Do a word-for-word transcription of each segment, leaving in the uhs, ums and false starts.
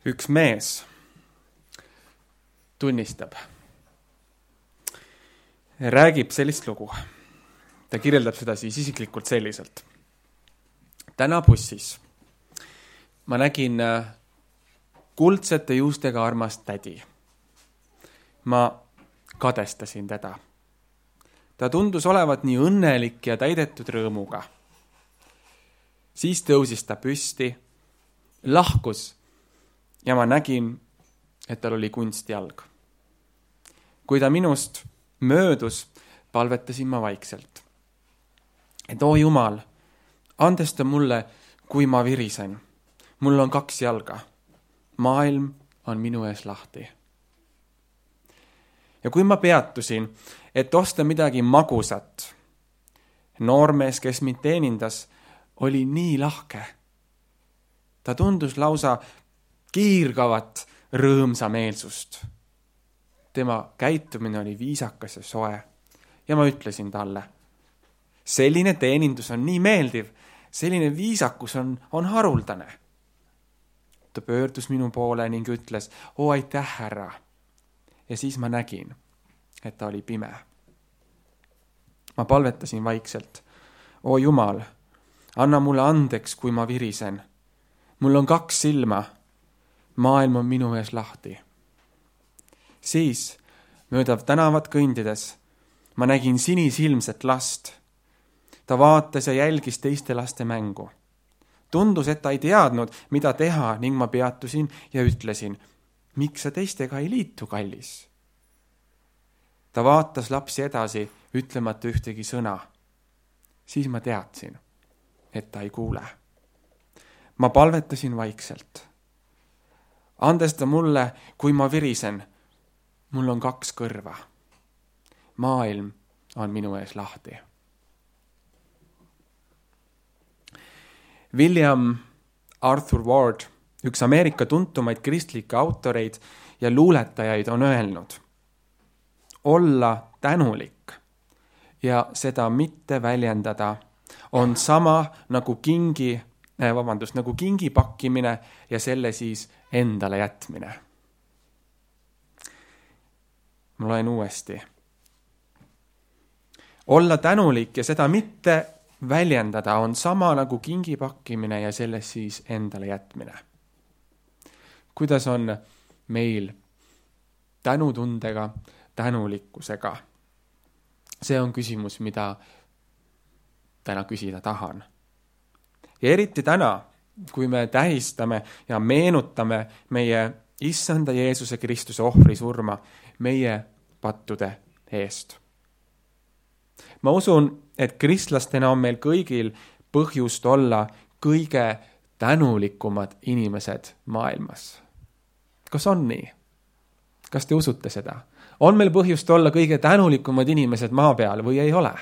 Üks mees tunnistab, räägib sellist lugu. Ta kirjeldab seda siis isiklikult selliselt. Täna bussis ma nägin kuldsete juustega armast tädi. Ma kadestasin teda. Ta tundus olevat nii õnnelik ja täidetud rõõmuga. Siis tõusis ta püsti, lahkus ja ma nägin, et tal oli kunstjalg. Kui ta minust möödus, palvetasin ma vaikselt. Et oo Jumal, andesta mulle, kui ma virisen. Mul on kaks jalga. Maailm on minu ees lahti. Ja kui ma peatusin, et osta midagi magusat, noormees, kes mind teenindas, oli nii lahke. Ta tundus lausa kiirgavat rõõmsa meelsust. Tema käitumine oli viisakas ja soe. Ja ma ütlesin talle, selline teenindus on nii meeldiv, selline viisakus on, on haruldane. Ta pöördus minu poole ning ütles, oo aitäh, härra. Ja siis ma nägin, et ta oli pime. Ma palvetasin vaikselt, oo Jumal, anna mulle andeks, kui ma virisen. Mul on kaks silma. Maailm on minu ees lahti. Siis, möödav tänavat kõndides, ma nägin sinisilmset last. Ta vaatas ja jälgis teiste laste mängu. Tundus, et ta ei teadnud, mida teha ning ma peatusin ja ütlesin, miks sa teistega ei liitu, kallis? Ta vaatas lapsi edasi, ütlemata ühtegi sõna. Siis ma teadsin, et ta ei kuule. Ma palvetasin vaikselt. Andesta mulle, kui ma virisen. Mul on kaks kõrva. Maailm on minu ees lahti. William Arthur Ward, üks Ameerika tuntumaid kristlikke autoreid ja luuletajaid, on öelnud, olla tänulik ja seda mitte väljendada on sama nagu kingi, äh, vabandust, nagu kingi pakkimine ja selle siis endale jätmine. Ma loen uuesti. Olla tänulik ja seda mitte väljendada on sama nagu kingi pakkimine ja selle siis endale jätmine. Kuidas on meil tänutundega, tänulikkusega? See on küsimus, mida täna küsida tahan. Ja eriti täna, kui me tähistame ja meenutame meie Issanda Jeesuse Kristuse ohvri surma meie pattude eest. Ma usun, et kristlastena on meil kõigil põhjust olla kõige tänulikumad inimesed maailmas. Kas on nii? Kas te usute seda? On meil põhjust olla kõige tänulikumad inimesed maa peal või ei ole?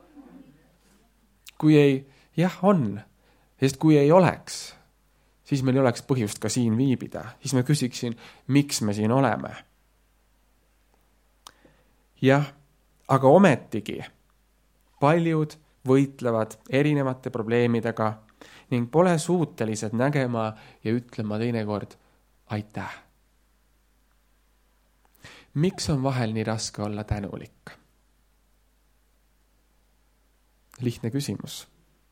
Kui ei, jah on, sest kui ei oleks, siis meil ei oleks põhjust ka siin viibida. Siis ma küsiksin, miks me siin oleme? Jah, aga ometigi paljud võitlevad erinevate probleemidega ning pole suutelised nägema ja ütlema teinekord aitäh. Miks on vahel nii raske olla tänulik? Lihtne küsimus.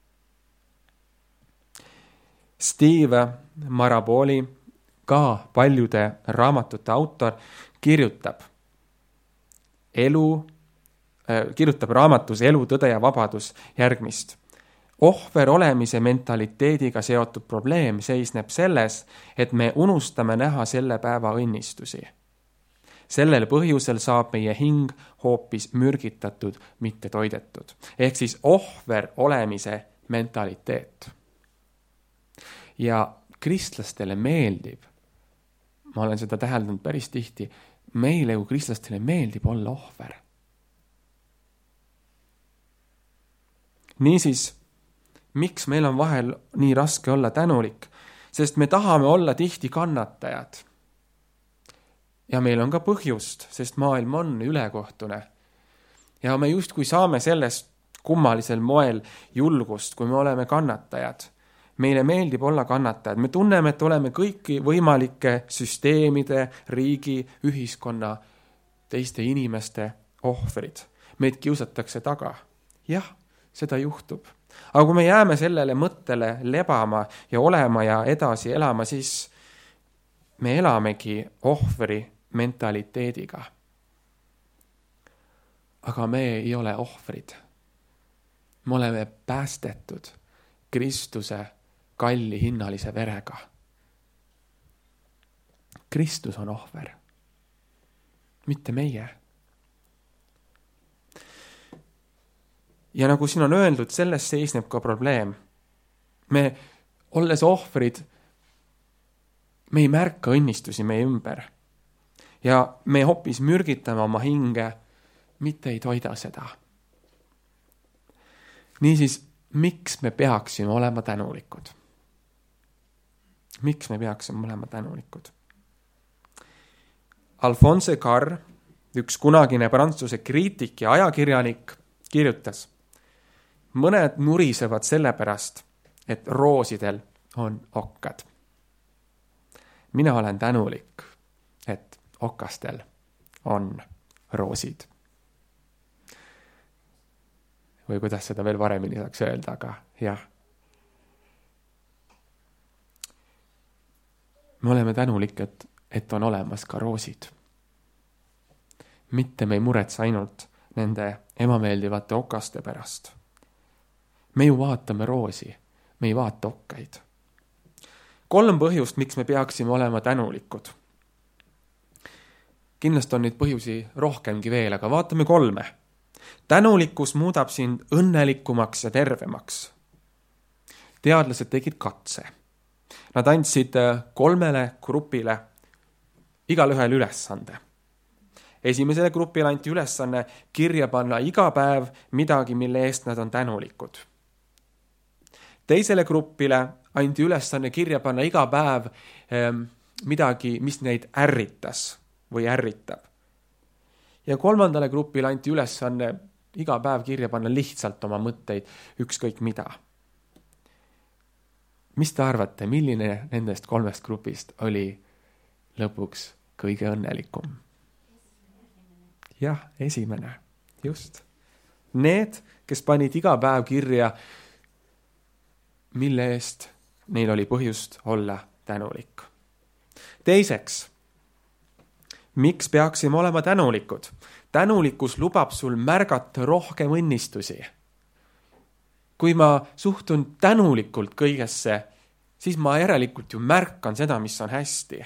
Steve Maraboli, ka paljude raamatute autor, kirjutab elu kirjutab raamatus Elu, tõde ja vabadus järgmist. Ohver olemise mentaliteediga seotud probleem seisneb selles, et me unustame näha selle päeva õnnistusi. Sellel põhjusel saab meie hing hoopis mürgitatud, mitte toidetud. Ehk siis ohver olemise mentaliteet. Ja kristlastele meeldib, ma olen seda täheldanud päris tihti, meile kui kristlastele meeldib olla ohver. Niisiis, miks meil on vahel nii raske olla tänulik? Sest me tahame olla tihti kannatajad. Ja meil on ka põhjust, sest maailm on ülekohtune. Ja me justkui saame sellest kummalisel moel julgust, kui me oleme kannatajad. meile meeldib olla kannatajad, me tunneme, et oleme kõiki võimalike süsteemide, riigi, ühiskonna, teiste inimeste ohvrid. Meid kiusatakse taga. Jah, seda juhtub. Aga kui me jääme sellele mõttele lebama ja olema ja edasi elama, siis me elamegi ohvri mentaliteediga. Aga me ei ole ohvrid. Me oleme päästetud Kristuse kalli hinnalise verega. Kristus on ohver, mitte meie. Ja nagu siin on öeldud, selles seisneb ka probleem. Me, olles ohvrid, me ei märka õnnistusi meie ümber. Ja me hoopis mürgitame oma hinge, mitte ei toida seda. Niisiis, miks me peaksime olema tänulikud? Miks me peaksime olema tänulikud? Alphonse Karr, üks kunagine prantsuse kriitik ja ajakirjanik, kirjutas: mõned nurisevad sellepärast, et roosidel on okkad. Mina olen tänulik, et okastel on roosid. Või kuidas seda veel paremini saaks öelda, aga jah. Me oleme tänulik, et, et on olemas ka roosid. Mitte me ei muretse ainult nende ebameeldivate okaste pärast. Me ju vaatame roosi, me ei vaata okkaid. Kolm põhjust, miks me peaksime olema tänulikud. Kindlasti on neid põhjusi rohkemgi veel, aga vaatame kolme. Tänulikkus muudab sind õnnelikumaks ja tervemaks. Teadlased tegid katse. Nad andsid kolmele grupile igal ühel ülesande. Esimesele grupile anti ülesanne kirja panna iga päev midagi, mille eest nad on tänulikud. Teisele grupile anti ülesanne kirja panna iga päev eh, midagi, mis neid ärritas või ärritab. Ja kolmandale grupile anti ülesanne iga päev kirja panna lihtsalt oma mõtteid, ükskõik mida. Mis te arvate, milline nendest kolmest grupist oli lõpuks kõige õnnelikum? Jah, esimene, just. Need, kes panid iga päev kirja, mille eest neil oli põhjust olla tänulik. Teiseks, miks peaksime olema tänulikud? Tänulikkus lubab sul märgata rohkem õnnistusi. Kui ma suhtun tänulikult kõigesse, siis ma järelikult ju märkan seda, mis on hästi.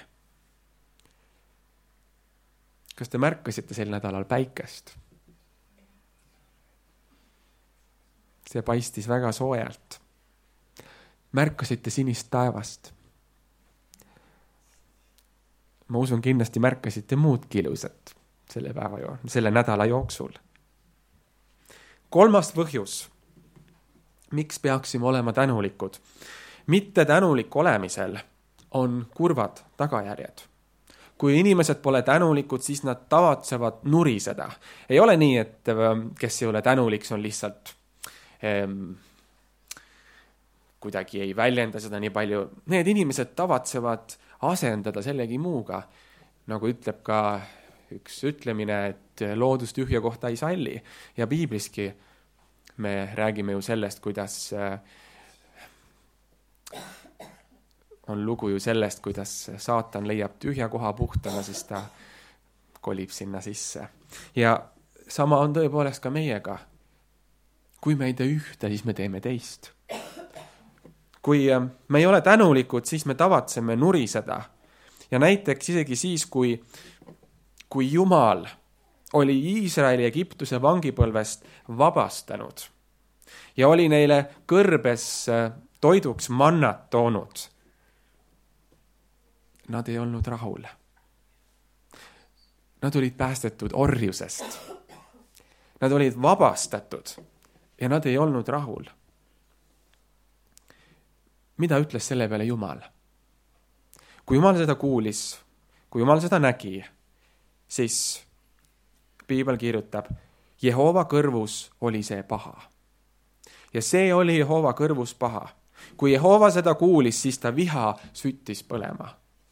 Kas te märkasite sel nädalal päikest? See paistis väga soojalt. Märkasite sinist taevast? Ma usun, kindlasti märkasite muudki ilusat selle päeva jo- selle nädala jooksul. Kolmas põhjus, miks peaksime olema tänulikud. Mitte tänulik olemisel on kurvad tagajärjed. Kui inimesed pole tänulikud, siis nad tavatsevad nuriseda. Ei ole nii, et kes ei ole tänulik, see on lihtsalt ähm, kuidagi ei väljenda seda nii palju. Need inimesed tavatsevad asendada sellegi muuga. Nagu ütleb ka üks ütlemine, et loodus tühja kohta ei salli. Ja piibliski me räägime ju sellest, kuidas on lugu ju sellest, kuidas saatan leiab tühja koha puhtana, siis ta kolib sinna sisse. Ja sama on tõepoolest ka meiega. Kui me ei tee ühte, siis me teeme teist. Kui me ei ole tänulikud, siis me tavatseme nuriseda. Ja näiteks isegi siis, kui, kui Jumal oli Iisraeli Egiptuse vangipõlvest vabastanud ja oli neile kõrbes toiduks mannat toonud, nad ei olnud rahul. Nad olid päästetud orjusest. Nad olid vabastatud ja nad ei olnud rahul. Mida ütles selle peale Jumal? Kui Jumal seda kuulis, kui Jumal seda nägi, siis piibel kirjutab, Jehova kõrvus oli see paha. Ja see oli Jehova kõrvus paha. kui Jehova seda kuulis, siis ta viha süttis põlema.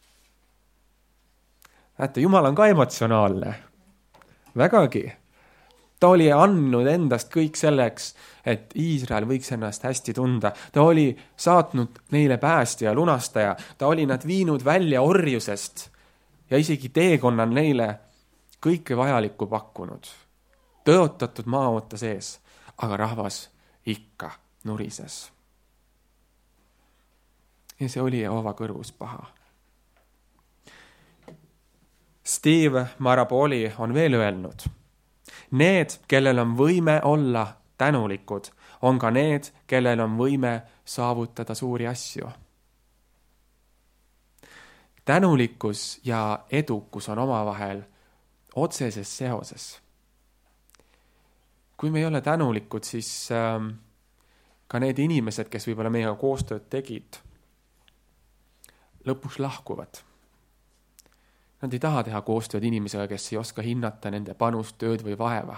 Näete, Jumal on ka emotsionaalne. Vägagi. Ta oli andnud endast kõik selleks, et Iisrael võiks ennast hästi tunda. Ta oli saatnud neile päästja ja lunastaja. Ta oli nad viinud välja orjusest ja isegi teekonnal neile kõike vajalikku pakkunud. Tõotatud maaoota sees, aga rahvas ikka nurises. Ja see oli Jehova kõrvus paha. Steve Maraboli on veel öelnud, need, kellel on võime olla tänulikud, on ka need, kellel on võime saavutada suuri asju. Tänulikkus ja edukus on omavahel otseses seoses. Kui me ei ole tänulikud, siis ähm, ka need inimesed, kes võib-olla meiega koostööd tegid, lõpuks lahkuvad. Nad ei taha teha koostööd inimesega, kes ei oska hinnata nende panust, tööd või vaeva.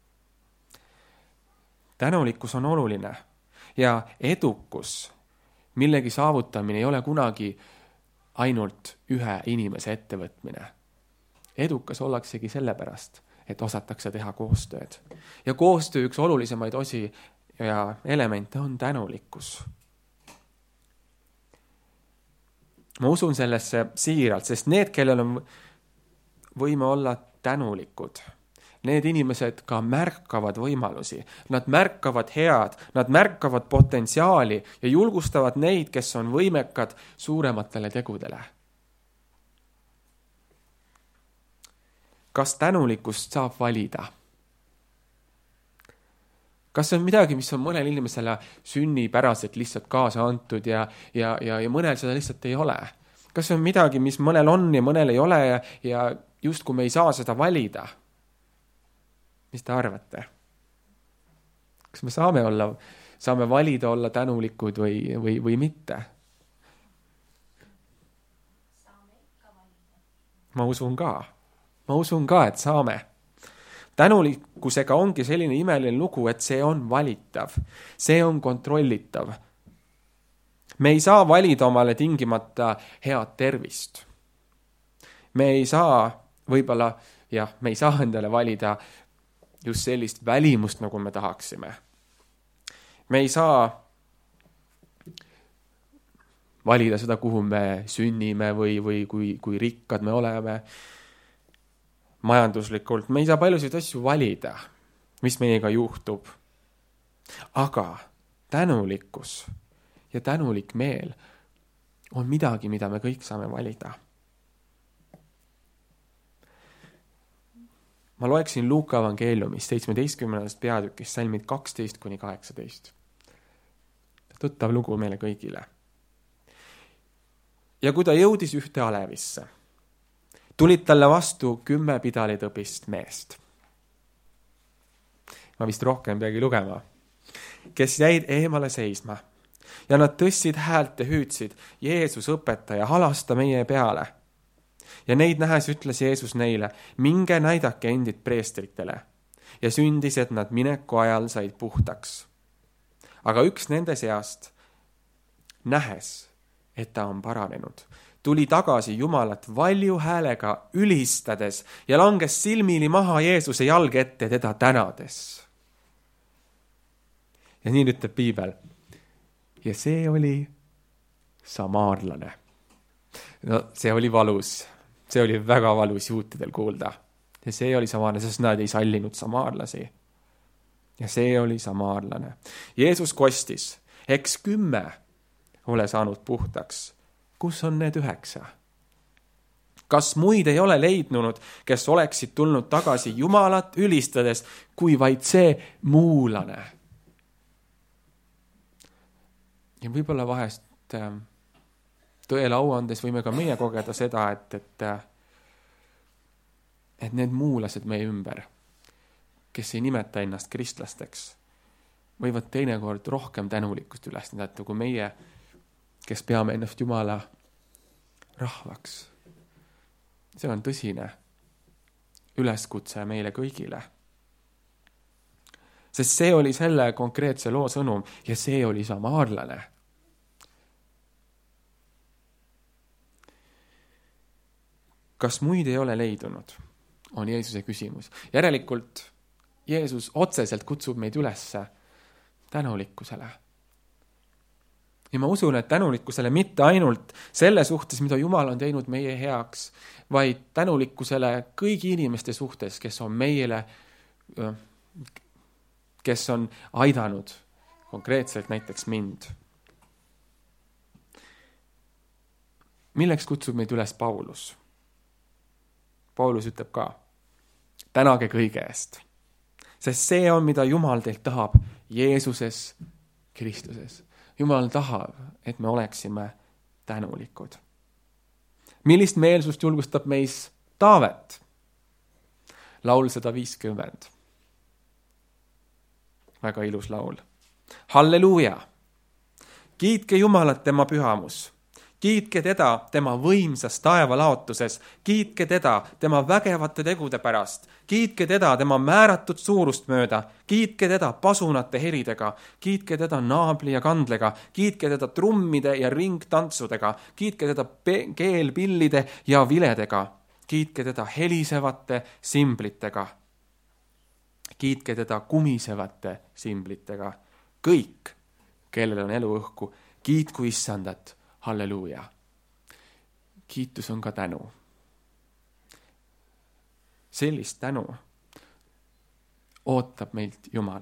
Tänulikkus on oluline ja edukus, millegi saavutamine ei ole kunagi ainult ühe inimese ettevõtmine. Edukas ollaksegi sellepärast, et osatakse teha koostööd. Ja koostöö üks olulisemaid osi ja elemente on tänulikkus. Ma usun sellesse siiralt, sest need, kellel on võime olla tänulikud, need inimesed ka märkavad võimalusi, nad märkavad head, nad märkavad potentsiaali ja julgustavad neid, kes on võimekad suurematele tegudele. Kas tänulikkust saab valida? Kas see on midagi, mis on mõnel inimesele sünnipäraselt lihtsalt kaasa antud ja, ja, ja, ja mõnel seda lihtsalt ei ole? Kas see on midagi, mis mõnel on ja mõnel ei ole ja, ja just kui me ei saa seda valida? Mis te arvate? Kas me saame, olla, saame valida olla tänulikud või, või, või mitte? Saame ikka valida. Ma usun ka. Ma usun ka, et saame. Tänulikkusega ongi selline imeline lugu, et see on valitav. See on kontrollitav. Me ei saa valida omale tingimata head tervist. Me ei saa võib-olla, jah, me ei saa endale valida just sellist välimust, nagu me tahaksime. Me ei saa valida seda, kuhu me sünnime või, või kui, kui rikkad me oleme majanduslikult. Me ei saa paljusid asju valida, mis meiega juhtub. Aga tänulikkus ja tänulik meel on midagi, mida me kõik saame valida. Ma loeksin Luuka evangeeliumist seitsmeteistkümnendast peatükist salmid kaksteist kuni kaheksateist. Tuttav lugu meile kõigile. Ja kui ta jõudis ühte alevisse, tulid talle vastu kümme pidalitõbist meest. Ma vist rohkem peagi lugema. Kes jäid eemale seisma ja nad tõstsid häält ja hüüdsid, Jeesus õpetaja, halasta meie peale. Ja neid nähes ütles Jeesus neile, minge näidake endid preestritele. Ja sündis, et nad mineku ajal said puhtaks. Aga üks nende seast, nähes, et ta on paranenud, tuli tagasi Jumalat valju häälega ülistades ja langes silmili maha Jeesuse jalge ette teda tänades. Ja nii ütleb Piibel. Ja see oli samaarlane. No see oli valus. See oli väga valus juutidel kuulda. Ja see oli samaarlane, sest nad ei sallinud samaarlasi. Ja see oli samaarlane. Jeesus kostis, eks kümme ole saanud puhtaks. Kus on need üheksa? Kas muid ei ole leidnud, kes oleksid tulnud tagasi Jumalat ülistades, kui vaid see muulane? Ja võib-olla vahest tõele au andes võime ka meie kogeda seda, et, et, et need muulased meie ümber, kes ei nimeta ennast kristlasteks, võivad teinekord rohkem tänulikkust üles näidata kui meie, kes peame ennast Jumala rahvaks. See on tõsine üleskutse meile kõigile. Sest see oli selle konkreetse loo sõnum ja see oli samaarlane. kas muid ei ole leidunud, on Jeesuse küsimus. Järelikult Jeesus otseselt kutsub meid üles tänulikkusele. Ja ma usun, et tänulikkusele mitte ainult selle suhtes, mida Jumal on teinud meie heaks, vaid tänulikkusele kõigi inimeste suhtes, kes on meile, kes on aidanud, konkreetselt näiteks mind. Milleks kutsub meid üles Paulus? Paulus ütleb ka, tänage kõige eest, sest see on, mida Jumal teilt tahab Jeesuses Kristuses. Jumal tahab, et me oleksime tänulikud. Millist meelsust julgustab meis Taavet? Laul sada viiskümmend. Väga ilus laul. Halleluuja! Kiitke Jumalat tema pühamus. Kiitke teda tema võimsas taevalaotuses. Kiitke teda tema vägevate tegude pärast. Kiitke teda tema määratud suurust mööda. Kiitke teda pasunate helidega. Kiitke teda naabli ja kandlega. Kiitke teda trummide ja ringtantsudega. Kiitke teda pe- keelpillide ja viledega. Kiitke teda helisevate simblitega. Kiitke teda kumisevate simblitega. Kõik, kellel on elu õhku, kiitku Issandat. Halleluuja. Kiitus on ka tänu. Sellist tänu ootab meilt Jumal.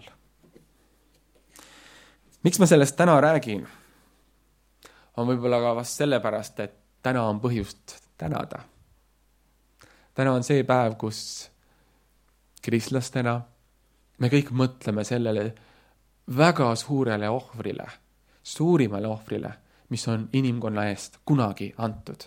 Miks ma sellest täna räägin? On võib-olla ka vast sellepärast, et täna on põhjust tänada. Täna on see päev, kus kristlastena me kõik mõtleme sellele väga suurele ohvrile, suurimale ohvrile, mis on inimkonna eest kunagi antud.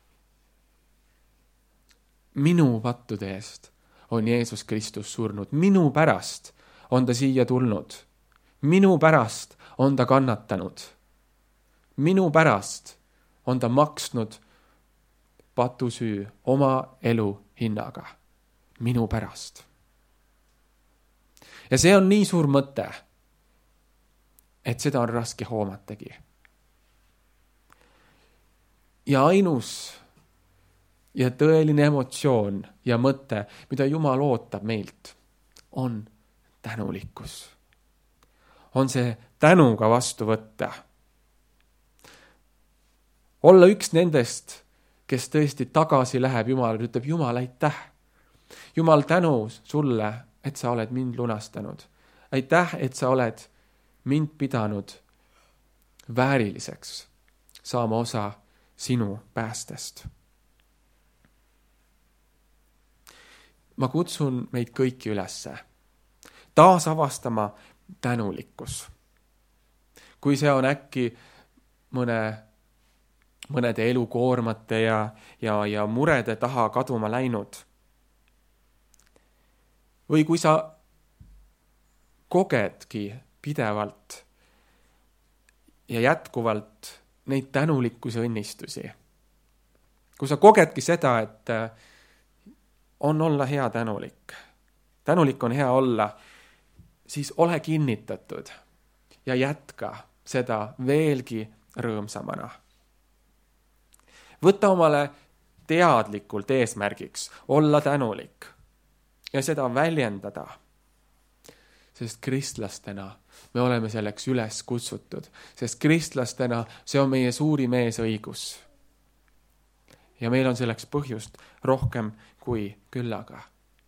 Minu pattude eest on Jeesus Kristus surnud. Minu pärast on ta siia tulnud. Minu pärast on ta kannatanud. Minu pärast on ta maksnud patusüü oma elu hinnaga. Minu pärast. Ja see on nii suur mõte, et seda on raske hoomatagi. Ja ainus ja tõeline emotsioon ja mõte, mida Jumal ootab meilt, on tänulikkus. On see tänuga vastu võtta. Olla üks nendest, kes tõesti tagasi läheb Jumalale, ütleb Jumal, aitäh. Jumal, tänu sulle, et sa oled mind lunastanud. Aitäh, et sa oled mind pidanud vääriliseks saama osa sinu päästest. Ma kutsun meid kõiki ülesse taas avastama tänulikkus. Kui see on äkki mõne, mõnede elukoormate ja, ja, ja murede taha kaduma läinud. Või kui sa kogedki pidevalt ja jätkuvalt neid tänulikkuse õnnistusi. Kui sa kogedki seda, et on olla hea tänulik, tänulik on hea olla, siis ole kinnitatud ja jätka seda veelgi rõõmsamana. Võta omale teadlikult eesmärgiks olla tänulik ja seda väljendada, sest kristlastena me oleme selleks üles kutsutud, sest kristlastena see on meie suurim eesõigus. Ja meil on selleks põhjust rohkem kui küllaga.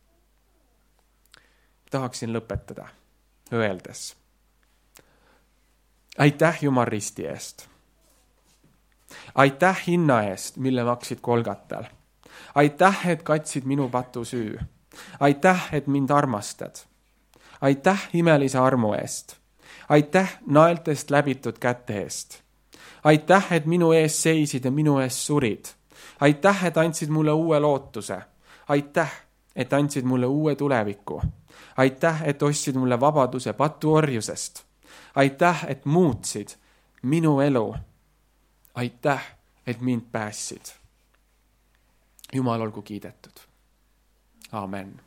Tahaksin lõpetada öeldes. Aitäh Jumal risti eest. Aitäh hinna eest, mille maksid Golgatal. Aitäh, et katsid minu patu süü. Aitäh, et mind armastad. Aitäh imelise armu eest. Aitäh naeltest läbitud käte eest. Aitäh, et minu ees seisid ja minu ees surid. Aitäh, et andsid mulle uue lootuse. Aitäh, et andsid mulle uue tuleviku. Aitäh, et ostsid mulle vabaduse patuorjusest. Aitäh, et muutsid minu elu. Aitäh, et mind päästsid. Jumal olgu kiidetud. Amen.